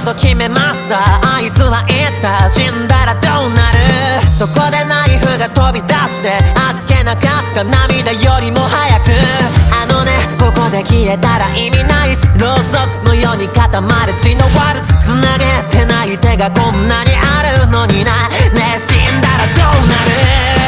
と決めました。あいつは言った、死んだらどうなる。そこでナイフが飛び出してあっけなかった涙よりも早く、あのねここで消えたら意味ないし、ろうそくのように固まる血のワルツ、つなげてない手がこんなにあるのにな。ねえ死んだらどうなる。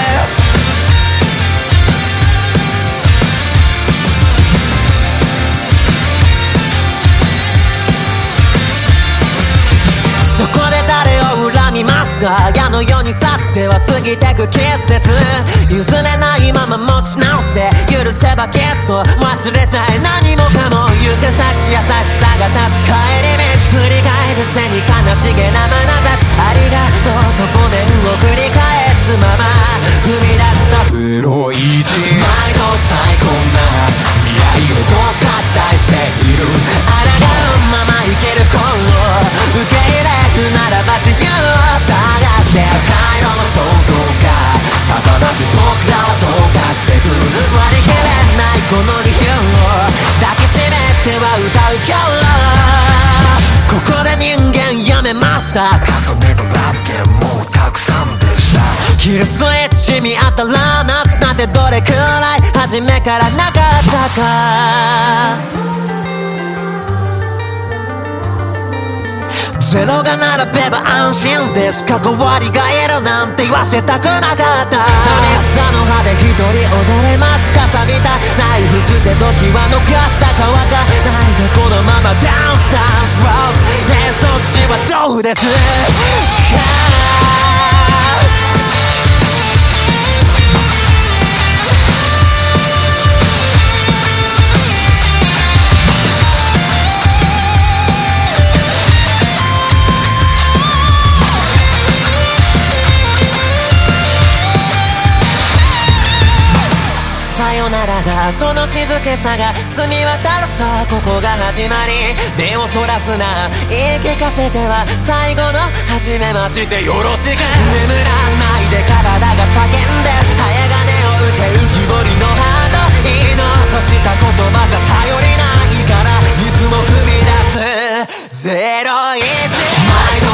そこで誰を恨みますか。矢のように去っては過ぎてく季節、譲れないまま持ち直して許せばきっと忘れちゃえ。何もかも行く先優しさが立つ帰り道、振り返る背に悲しげな眼差し、ありがとうとごめんを繰り返すまま踏み出した 01 毎度最高な未来をどうか期待している。あらがうまま生きる方を受け入れるならば自由を探して、回路の想像が定まって僕らはどうかしてく。割り切れないこの理由を抱きしめては歌う今日、ここで人間やめました。 重ねのラブゲームもうたくさんでした。 キルスイッチ見当たらなくなってどれくらい初めからなかったか。ゼロが並べば安心です。関わりがいるなんて言わせたくなかった。寂しさの葉で一人踊れますか。錆びたナイフ捨て時は逃した乾かないでこのままダンスダンスローズ。ねえそっちはどうですか。さよならがその静けさが澄み渡るさ、ここが始まり。目をそらすな言い聞かせては最後の初めましてよろしく。眠らないで体が叫んで早金を打て浮き彫りのハート、言い残した言葉じゃ頼りないからいつも踏み出す01毎度